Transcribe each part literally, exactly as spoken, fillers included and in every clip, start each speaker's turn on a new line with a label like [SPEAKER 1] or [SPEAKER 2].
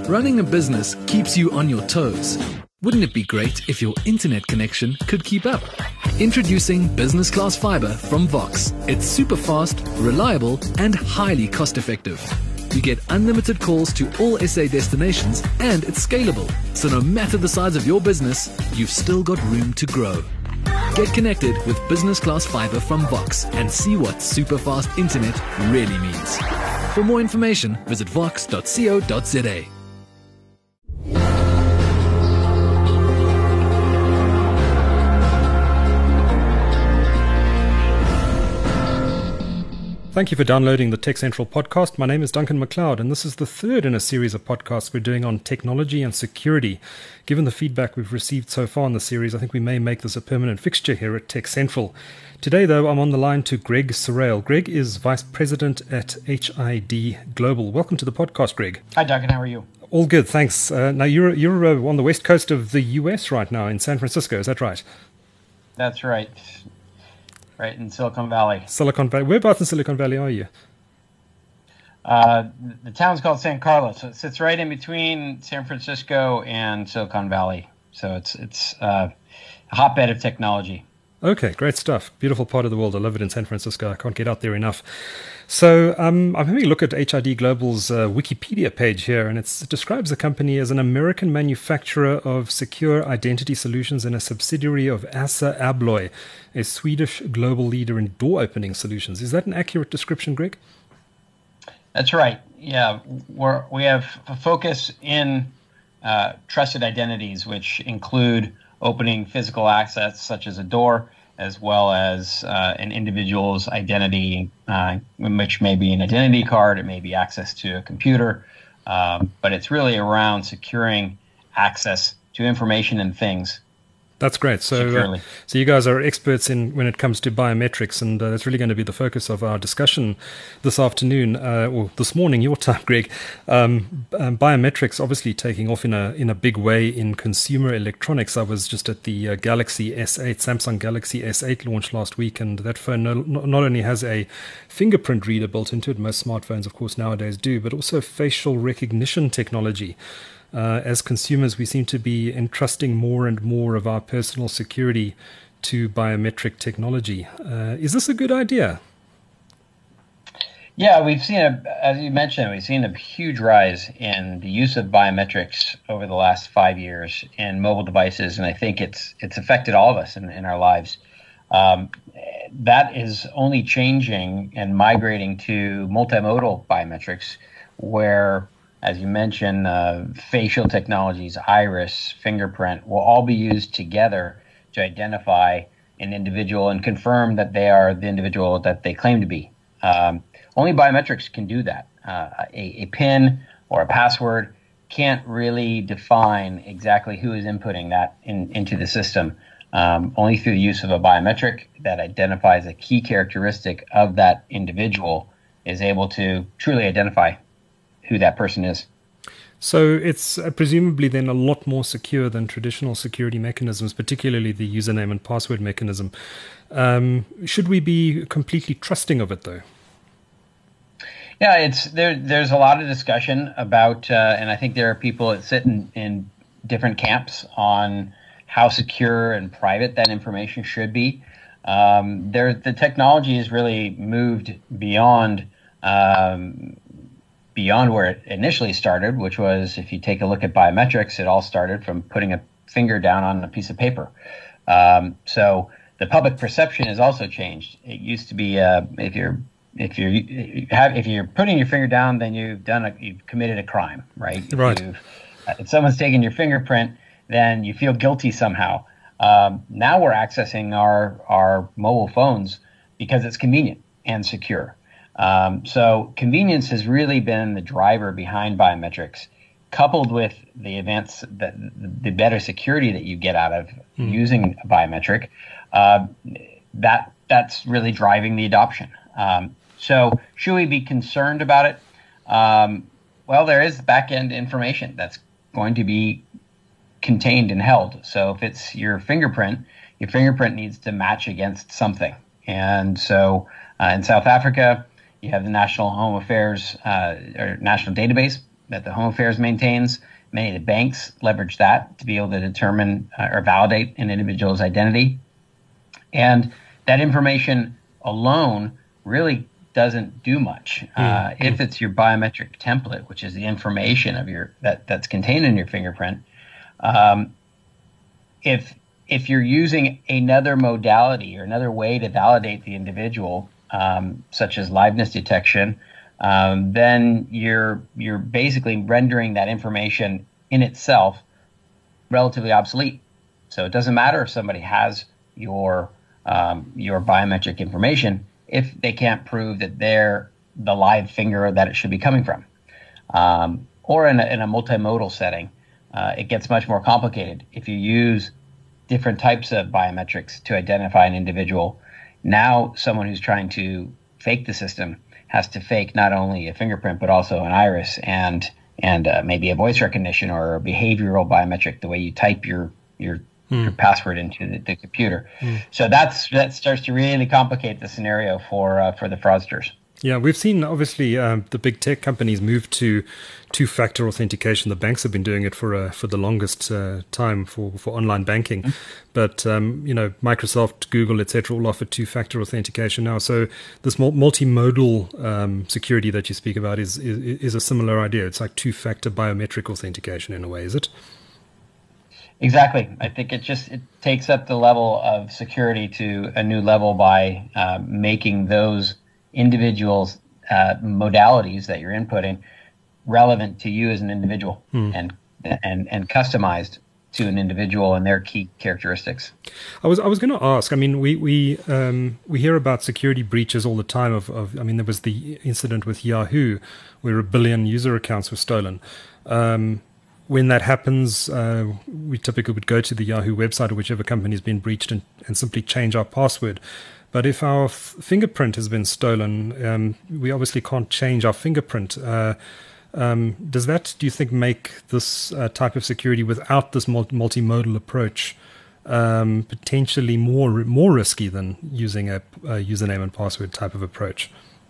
[SPEAKER 1] Running a business keeps you on your toes. Wouldn't it be great if your internet connection could keep up? Introducing Business Class Fiber from Vox. It's super fast, reliable, and highly cost effective. You get unlimited calls to all S A destinations, and it's scalable. So no matter the size of your business, you've still got room to grow. Get connected with Business Class Fiber from Vox and see what super fast internet really means. For more information, visit vox dot co dot za.
[SPEAKER 2] Thank you for downloading the Tech Central podcast. My name is Duncan McLeod, and this is the third in a series of podcasts we're doing on technology and security. Given the feedback we've received so far in the series, I think we may make this a permanent fixture here at Tech Central. Today, though, I'm on the line to Greg Sorrell. Greg is Vice President at H I D Global. Welcome to the podcast, Greg.
[SPEAKER 3] Hi, Duncan. How are you?
[SPEAKER 2] All good, thanks. Uh, now, you're, you're uh, on the west coast of the U S right now in San Francisco, is that right?
[SPEAKER 3] That's right. Right in Silicon Valley.
[SPEAKER 2] Silicon Valley. Whereabouts in Silicon Valley are you?
[SPEAKER 3] Uh, the town's called San Carlos. So it sits right in between San Francisco and Silicon Valley. So it's it's uh, a hotbed of technology.
[SPEAKER 2] Okay, great stuff. Beautiful part of the world. I love it in San Francisco. I can't get out there enough. So um, I'm having a look at H I D Global's uh, Wikipedia page here, and it's, it describes the company as an American manufacturer of secure identity solutions and a subsidiary of Assa Abloy, a Swedish global leader in door opening solutions. Is that an accurate description, Greg?
[SPEAKER 3] That's right. Yeah, we're, we have a focus in uh, trusted identities, which include opening physical access, such as a door, as well as uh, an individual's identity, uh, which may be an identity card, it may be access to a computer, um, but it's really around securing access to information and things.
[SPEAKER 2] That's great. So, uh, so you guys are experts in when it comes to biometrics, and uh, that's really going to be the focus of our discussion this afternoon, uh, or this morning, your time, Greg. Um, um, biometrics obviously taking off in a in a big way in consumer electronics. I was just at the uh, Galaxy S eight, Samsung Galaxy S eight launch last week, and that phone no, not only has a fingerprint reader built into it, most smartphones, of course, nowadays do, but also facial recognition technology. Uh, as consumers, we seem to be entrusting more and more of our personal security to biometric technology. Uh, is this a good idea?
[SPEAKER 3] Yeah, we've seen, a, as you mentioned, we've seen a huge rise in the use of biometrics over the last five years in mobile devices, and I think it's it's affected all of us in, in our lives. Um, that is only changing and migrating to multimodal biometrics, where, as you mentioned, uh, facial technologies, iris, fingerprint will all be used together to identify an individual and confirm that they are the individual that they claim to be. Um, only biometrics can do that. Uh, a, a PIN or a password can't really define exactly who is inputting that in, into the system. Um, only through the use of a biometric that identifies a key characteristic of that individual is able to truly identify who that person is.
[SPEAKER 2] So it's uh, presumably then a lot more secure than traditional security mechanisms, particularly the username and password mechanism. Um, should we be completely trusting of it, though?
[SPEAKER 3] Yeah, it's there. There's a lot of discussion about, uh, and I think there are people that sit in, in different camps on how secure and private that information should be. Um, there, the technology has really moved beyond. Um, beyond where it initially started, which was, if you take a look at biometrics, it all started from putting a finger down on a piece of paper. Um, so the public perception has also changed. It used to be, uh, if you're if you're you have, if you're putting your finger down, then you've done a, you've committed a crime, right?
[SPEAKER 2] Right.
[SPEAKER 3] If, if someone's taken your fingerprint, then you feel guilty somehow. Um, now we're accessing our our mobile phones because it's convenient and secure. Um, so convenience has really been the driver behind biometrics, coupled with the advance, the, the better security that you get out of mm. using a biometric. Uh, that that's really driving the adoption. Um, so should we be concerned about it? Um, well, there is back-end information that's going to be contained and held. So if it's your fingerprint, your fingerprint needs to match against something. And so uh, in South Africa, you have the National Home Affairs uh, or National Database that the Home Affairs maintains. Many of the banks leverage that to be able to determine uh, or validate an individual's identity. And that information alone really doesn't do much. Uh, mm-hmm. If it's your biometric template, which is the information of your that, that's contained in your fingerprint, um, if if you're using another modality or another way to validate the individual, um, such as liveness detection, um, then you're you're basically rendering that information in itself relatively obsolete. So it doesn't matter if somebody has your um, your biometric information if they can't prove that they're the live finger that it should be coming from. Um, or in a, in a multimodal setting, uh, it gets much more complicated. If you use different types of biometrics to identify an individual, now someone who's trying to fake the system has to fake not only a fingerprint, but also an iris and and uh, maybe a voice recognition or a behavioral biometric, the way you type your your Mm. your password into the, the computer. Mm. So that's that starts to really complicate the scenario for uh, for the fraudsters.
[SPEAKER 2] Yeah, we've seen obviously um, the big tech companies move to two-factor authentication. The banks have been doing it for uh, for the longest uh, time for, for online banking, mm. but um, you know, Microsoft, Google, et cetera, all offer two-factor authentication now. So this multimodal um, security that you speak about is, is is a similar idea. It's like two-factor biometric authentication in a way, is it?
[SPEAKER 3] Exactly. I think it just it takes up the level of security to a new level by uh, making those individuals' uh, modalities that you're inputting relevant to you as an individual hmm. and and and customized to an individual and their key characteristics.
[SPEAKER 2] I was I was going to ask. I mean, we we um, we hear about security breaches all the time. Of, of I mean, there was the incident with Yahoo where a billion user accounts were stolen. Um, When that happens, uh, we typically would go to the Yahoo website or whichever company has been breached and, and simply change our password. But if our f- fingerprint has been stolen, um, we obviously can't change our fingerprint. Uh, um, does that, do you think, make this uh, type of security without this multi- multimodal approach um, potentially more more risky than using a, a username and password type of approach?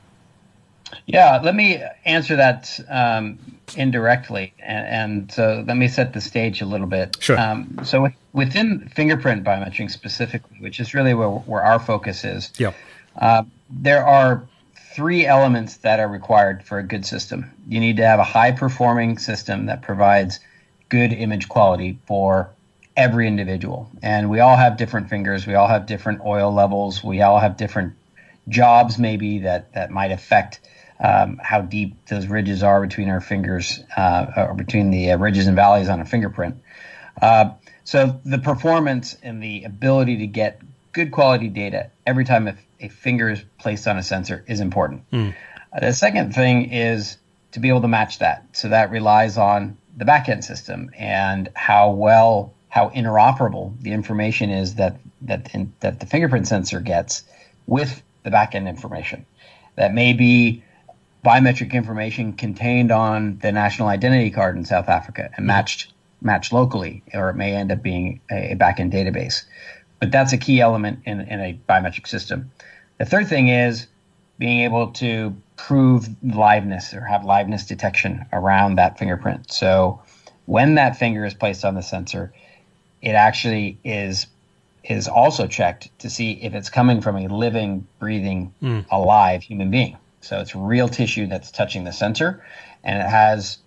[SPEAKER 3] Yeah, let me answer that um, indirectly, and, and so let me set the stage a little bit.
[SPEAKER 2] Sure.
[SPEAKER 3] Um, so with, within fingerprint biometrics specifically, which is really where, where our focus is,
[SPEAKER 2] yeah.
[SPEAKER 3] uh, there are three elements that are required for a good system. You need to have a high-performing system that provides good image quality for every individual. And we all have different fingers. We all have different oil levels. We all have different jobs maybe that, that might affect Um, how deep those ridges are between our fingers, uh, or between the uh, ridges and valleys on a fingerprint. Uh, so the performance and the ability to get good quality data every time a, a finger is placed on a sensor is important. Mm. Uh, the second thing is to be able to match that. So that relies on the backend system and how well, how interoperable the information is that that in, that the fingerprint sensor gets with the backend information. That may be biometric information contained on the national identity card in South Africa and matched matched locally, or it may end up being a, a backend database. But that's a key element in, in a biometric system. The third thing is being able to prove liveness or have liveness detection around that fingerprint. So when that finger is placed on the sensor, it actually is is also checked to see if it's coming from a living, breathing, mm. alive human being. So it's real tissue that's touching the sensor, and it has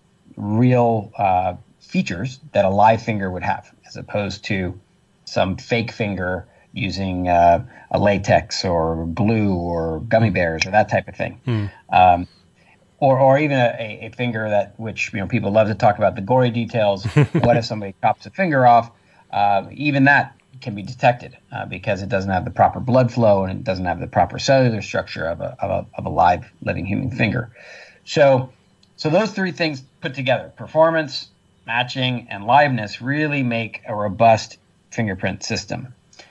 [SPEAKER 3] real uh, features that a live finger would have, as opposed to some fake finger using uh, a latex or glue or gummy bears or that type of thing. Mm. Um, or, or even a, a finger that, which, you know, people love to talk about the gory details. What if somebody chops a finger off? Uh, even that can be detected uh, because it doesn't have the proper blood flow and it doesn't have the proper cellular structure of a, of a, of a live living human finger. So, so those three things put together, performance, matching, and liveness, really make a robust fingerprint system.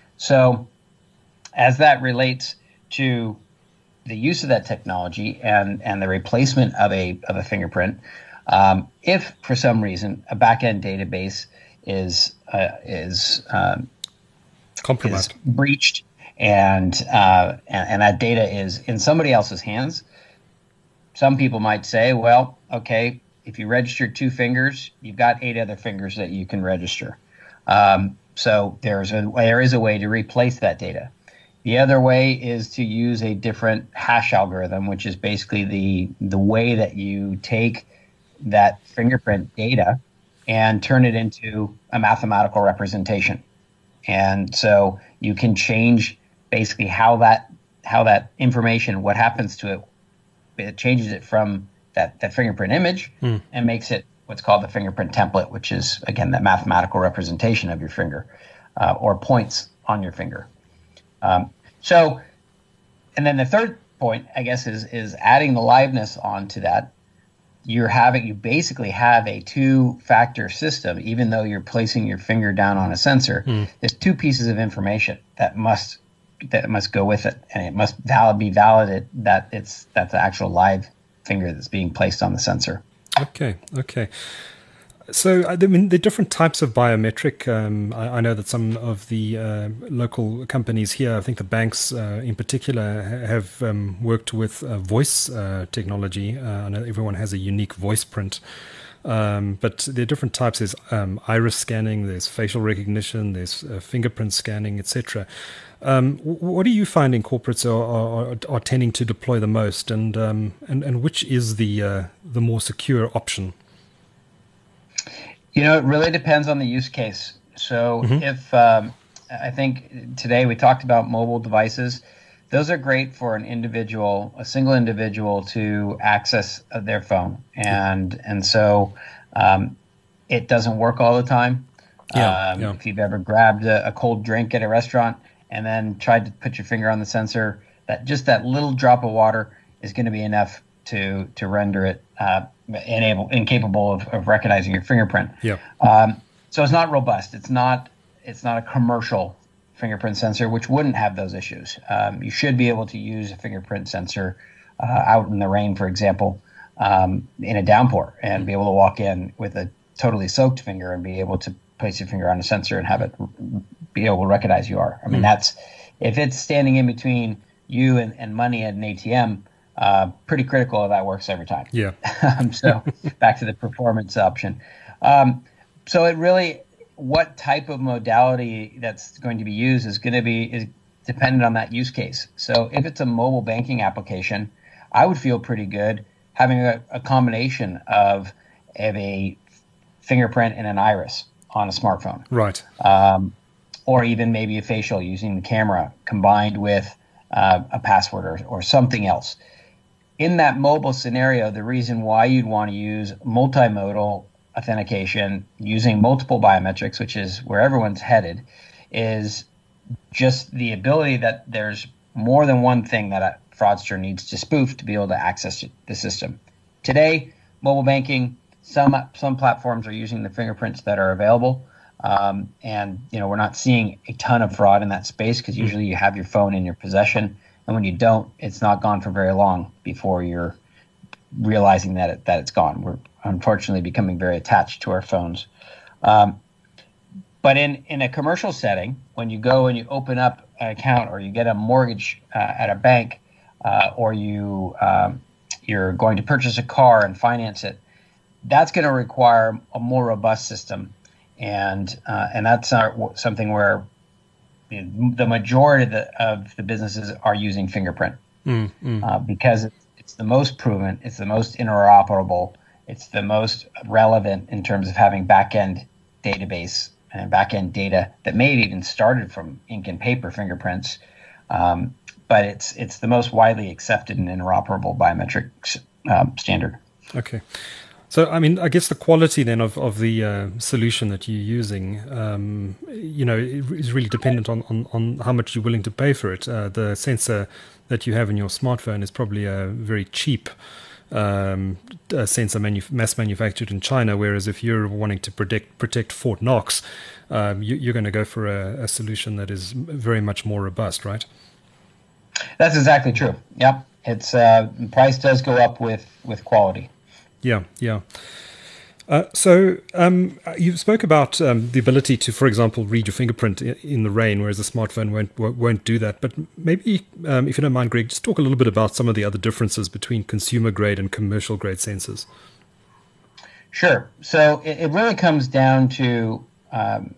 [SPEAKER 3] So as that relates to the use of that technology and, and the replacement of a, of a fingerprint, um, if for some reason a backend database is, uh, is, um,
[SPEAKER 2] compromised,
[SPEAKER 3] is breached, and, uh, and and that data is in somebody else's hands, some people might say, well, okay, if you registered two fingers, you've got eight other fingers that you can register. Um, so there's a, there is a way to replace that data. The other way is to use a different hash algorithm, which is basically the the way that you take that fingerprint data and turn it into a mathematical representation. And so you can change basically how that how that information, what happens to it, it changes it from that, that fingerprint image mm. and makes it what's called the fingerprint template, which is, again, that mathematical representation of your finger uh, or points on your finger. Um, so, and then the third point, I guess, is is adding the liveness onto that. You're having, you basically have a two-factor system, even though you're placing your finger down on a sensor. Mm. There's two pieces of information that must that must go with it, and it must valid, be validated that it's that's the actual live finger that's being placed on the sensor.
[SPEAKER 2] Okay, okay. So, I mean, the different types of biometric, um, I, I know that some of the uh, local companies here, I think the banks uh, in particular, have um, worked with uh, voice uh, technology. Uh, I know everyone has a unique voice print. Um, but there are different types. There's um, iris scanning, there's facial recognition, there's uh, fingerprint scanning, et cetera. Um, what are you finding corporates are, are, are tending to deploy the most, and um, and, and which is the uh, the more secure option?
[SPEAKER 3] You know, it really depends on the use case. So mm-hmm. if um, I think today we talked about mobile devices, those are great for an individual, a single individual to access their phone. And and so um, it doesn't work all the time.
[SPEAKER 2] Yeah,
[SPEAKER 3] um,
[SPEAKER 2] yeah.
[SPEAKER 3] If you've ever grabbed a, a cold drink at a restaurant and then tried to put your finger on the sensor, that just that little drop of water is going to be enough to to render it uh, enable, incapable of, of recognizing your fingerprint.
[SPEAKER 2] Yeah.
[SPEAKER 3] Um, so it's not robust. It's not it's not a commercial fingerprint sensor, which wouldn't have those issues. Um, you should be able to use a fingerprint sensor uh, out in the rain, for example, um, in a downpour, and be able to walk in with a totally soaked finger and be able to place your finger on a sensor and have it be able to recognize you are. I mean, mm. that's if it's standing in between you and, and money at an A T M, uh, pretty critical that that works every time.
[SPEAKER 2] Yeah.
[SPEAKER 3] um, so back to the performance option. Um, so it really, what type of modality that's going to be used is going to be is dependent on that use case. So if it's a mobile banking application, I would feel pretty good having a, a combination of, of a fingerprint and an iris on a smartphone.
[SPEAKER 2] Right.
[SPEAKER 3] Um, or even maybe a facial using the camera combined with uh, a password or, or something else. In that mobile scenario, the reason why you'd want to use multimodal authentication using multiple biometrics, which is where everyone's headed, is just the ability that there's more than one thing that a fraudster needs to spoof to be able to access the system. Today, mobile banking, some some platforms are using the fingerprints that are available, um, and you know we're not seeing a ton of fraud in that space because usually you have your phone in your possession, and when you don't, it's not gone for very long before you're realizing that it, that it's gone. We're unfortunately becoming very attached to our phones. Um, but in, in a commercial setting, when you go and you open up an account or you get a mortgage uh, at a bank uh, or you, um, you're going to purchase a car and finance it, that's going to require a more robust system. And uh, and that's not something where you know, the majority of the, of the businesses are using fingerprint mm, mm. Uh, because it's, it's the most proven, it's the most interoperable, it's the most relevant in terms of having back-end database and back-end data that may have even started from ink and paper fingerprints, um, but it's it's the most widely accepted and interoperable biometrics um, standard.
[SPEAKER 2] Okay. So, I mean, I guess the quality then of, of the uh, solution that you're using, um, you know, is really dependent on, on, on how much you're willing to pay for it. Uh, the sensor that you have in your smartphone is probably a very cheap um, a sensor manu- mass manufactured in China, whereas if you're wanting to protect, protect Fort Knox, um, you, you're going to go for a, a solution that is very much more robust, right?
[SPEAKER 3] That's exactly true. Yep. It's uh, price does go up with, with quality.
[SPEAKER 2] Yeah, yeah. Uh, so um, you spoke about um, the ability to, for example, read your fingerprint in the rain, whereas a smartphone won't won't do that. But maybe, um, if you don't mind, Greg, just talk a little bit about some of the other differences between consumer grade and commercial grade sensors.
[SPEAKER 3] Sure. So it, it really comes down to um,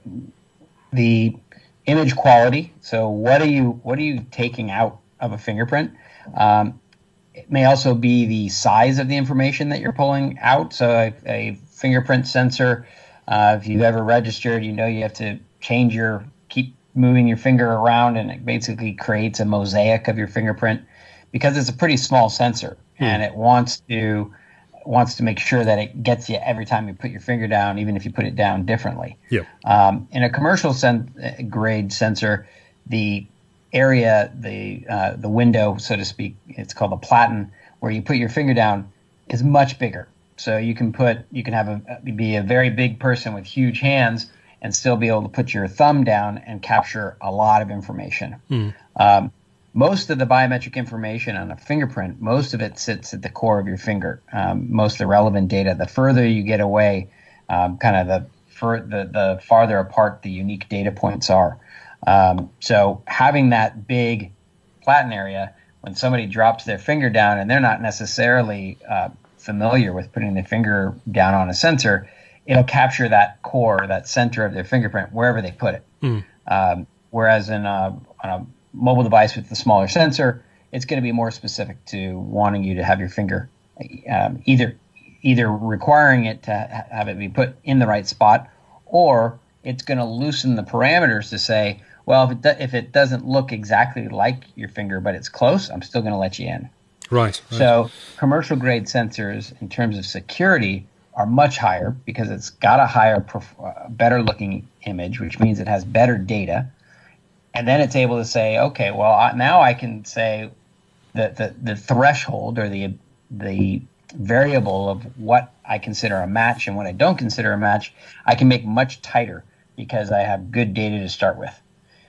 [SPEAKER 3] the image quality. So what are you what are you taking out of a fingerprint? Um, it may also be the size of the information that you're pulling out. So a, a fingerprint sensor, uh, if you've ever registered, you know you have to change your keep moving your finger around, and it basically creates a mosaic of your fingerprint because it's a pretty small sensor, mm. and it wants to wants to make sure that it gets you every time you put your finger down, even if you put it down differently.
[SPEAKER 2] Yeah.
[SPEAKER 3] Um, in a commercial sen- grade sensor, the area, the uh, the window, so to speak, it's called a platen, where you put your finger down, is much bigger. So you can put, you can have a be a very big person with huge hands and still be able to put your thumb down and capture a lot of information. Mm. Um, most of the biometric information on a fingerprint, most of it sits at the core of your finger. Um, most of the relevant data. The further you get away, um, kind of the, fur, the the farther apart the unique data points are. Um, so having that big platen area, when somebody drops their finger down and they're not necessarily uh, familiar with putting their finger down on a sensor, it'll capture that core, that center of their fingerprint, wherever they put it. Mm. Um, whereas in a, on a mobile device with the smaller sensor, it's going to be more specific to wanting you to have your finger um, either either requiring it to ha- have it be put in the right spot, or it's going to loosen the parameters to say, well, if it do- if it doesn't look exactly like your finger, but it's close, I'm still going to let you in.
[SPEAKER 2] Right, right.
[SPEAKER 3] So commercial grade sensors, in terms of security, are much higher because it's got a higher, uh, better looking image, which means it has better data. And then it's able to say, okay, well, I, now I can say that the, the threshold or the the variable of what I consider a match and what I don't consider a match, I can make much tighter because I have good data to start with.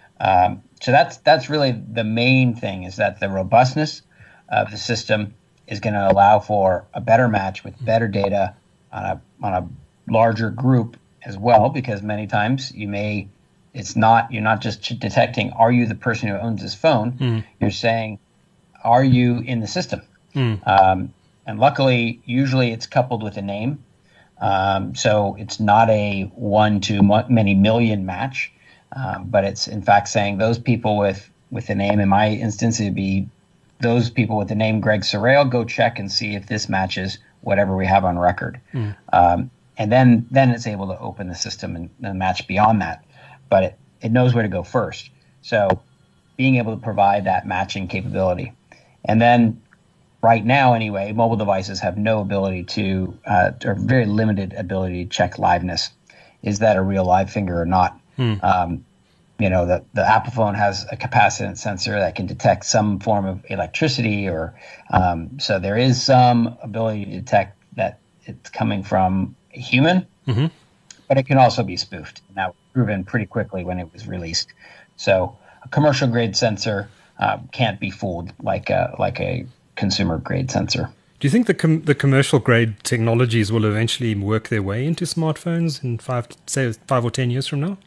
[SPEAKER 3] Um, so that's that's really the main thing, is that the robustness of the system is going to allow for a better match with better data on a on a larger group as well, because many times you may it's not you're not just detecting, are you the person who owns this phone? Mm. You're saying, are you in the system? Mm. Um, and luckily, usually it's coupled with a name, um, so it's not a one to many million match, um, but it's in fact saying those people with with a name. In my instance, it'd be those people with the name Greg Sorrell. Go check and see if this matches whatever we have on record. Mm. Um, and then then it's able to open the system and, and match beyond that. But it, it knows where to go first. So being able to provide that matching capability. And then right now, anyway, mobile devices have no ability to, uh, or very limited ability to check liveness. Is that a real live finger or not? Hmm. Um, you know, the, the Apple phone has a capacitance sensor that can detect some form of electricity, or um, so there is some ability to detect that it's coming from a human, mm-hmm. but it can also be spoofed. And that was proven pretty quickly when it was released. So a commercial grade sensor uh, can't be fooled like a, like a consumer grade sensor.
[SPEAKER 2] Do you think the com- the commercial grade technologies will eventually work their way into smartphones in five, say, five or ten years from now?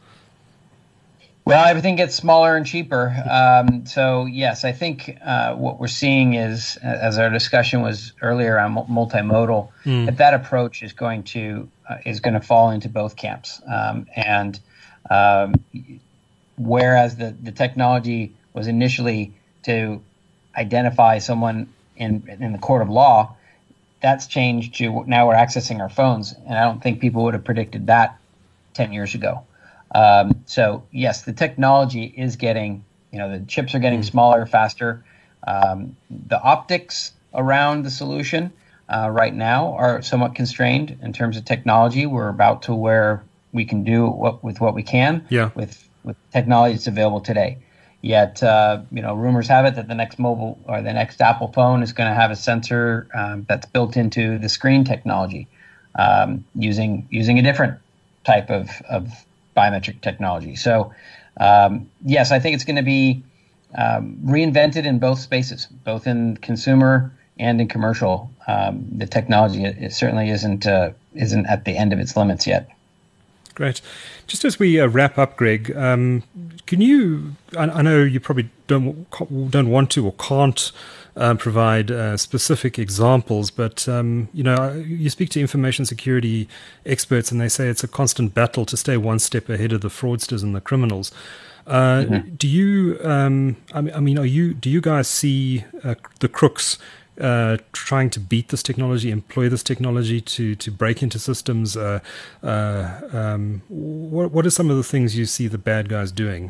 [SPEAKER 3] Well, everything gets smaller and cheaper. Um, so, yes, I think uh, what we're seeing is, as our discussion was earlier on multimodal, mm. that that approach is going to uh, is going to fall into both camps. Um, and um, whereas the, the technology was initially to identify someone in in the court of law, that's changed to now we're accessing our phones. And I don't think people would have predicted that ten years ago. Um, so yes, the technology is getting, you know, the chips are getting mm. smaller, faster. Um, the optics around the solution uh, right now are somewhat constrained in terms of technology. We're about to where we can do what with what we can
[SPEAKER 2] yeah.
[SPEAKER 3] with, with technology that's available today. Yet, uh, you know, rumors have it that the next mobile or the next Apple phone is going to have a sensor um, that's built into the screen technology, um, using using a different type of, of biometric technology. So, um, yes, I think it's going to be um, reinvented in both spaces, both in consumer and in commercial. Um, the technology it, it certainly isn't uh, isn't at the end of its limits yet.
[SPEAKER 2] Great. Just as we uh, wrap up, Greg, um, can you? I, I know you probably don't don't want to or can't uh, provide uh, specific examples, but um, you know, you speak to information security experts, and they say it's a constant battle to stay one step ahead of the fraudsters and the criminals. Uh, mm-hmm. Do you? Um, I mean, I mean, are you? Do you guys see uh, the crooks Uh, trying to beat this technology, employ this technology to to break into systems? Uh, uh, um, what what are some of the things you see the bad guys doing?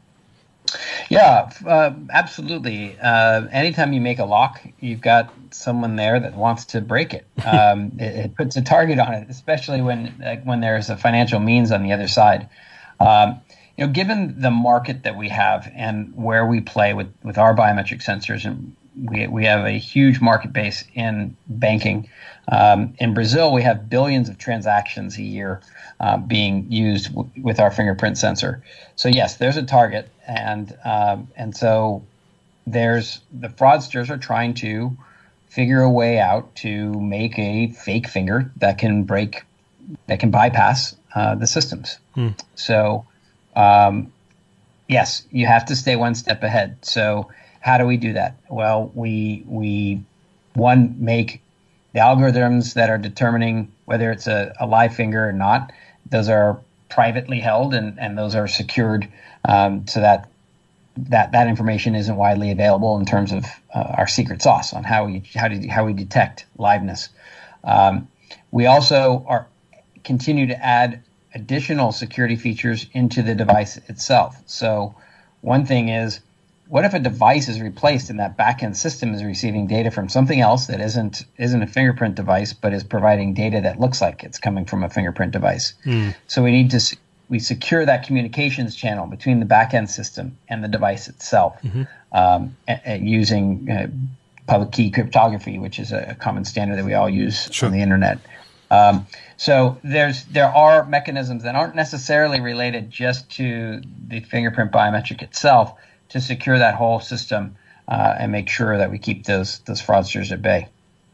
[SPEAKER 3] Yeah, uh, absolutely. Uh, anytime you make a lock, you've got someone there that wants to break it. Um, it, it puts a target on it, especially when uh, when there's a financial means on the other side. Um, you know, given the market that we have and where we play with with our biometric sensors, and We we have a huge market base in banking. Um, in Brazil, we have billions of transactions a year uh, being used w- with our fingerprint sensor. So yes, there's a target, and um, and so there's the fraudsters are trying to figure a way out to make a fake finger that can break, that can bypass uh, the systems. Hmm. So um, yes, you have to stay one step ahead. So how do we do that? Well, we we one make the algorithms that are determining whether it's a, a live finger or not. Those are privately held, and, and those are secured um, so that that that information isn't widely available in terms of uh, our secret sauce on how we how do how we detect liveness. Um, we also are continue to add additional security features into the device itself. So one thing is, what if a device is replaced and that back-end system is receiving data from something else that isn't isn't a fingerprint device, but is providing data that looks like it's coming from a fingerprint device? Mm. So we need to we secure that communications channel between the back-end system and the device itself, mm-hmm. um, a, a using uh, public key cryptography, which is a, a common standard that we all use sure. on the internet. Um, so there's there are mechanisms that aren't necessarily related just to the fingerprint biometric itself, to secure that whole system uh, and make sure that we keep those those fraudsters at bay.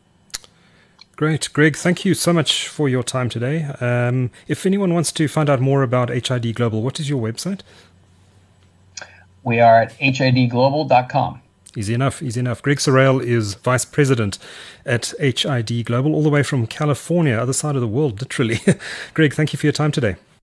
[SPEAKER 2] Great. Greg, thank you so much for your time today. Um, if anyone wants to find out more about H I D Global, what is your website?
[SPEAKER 3] We are at H I D global dot com.
[SPEAKER 2] Easy enough, easy enough. Greg Sorrell is Vice President at H I D Global, all the way from California, other side of the world, literally. Greg, thank you for your time today.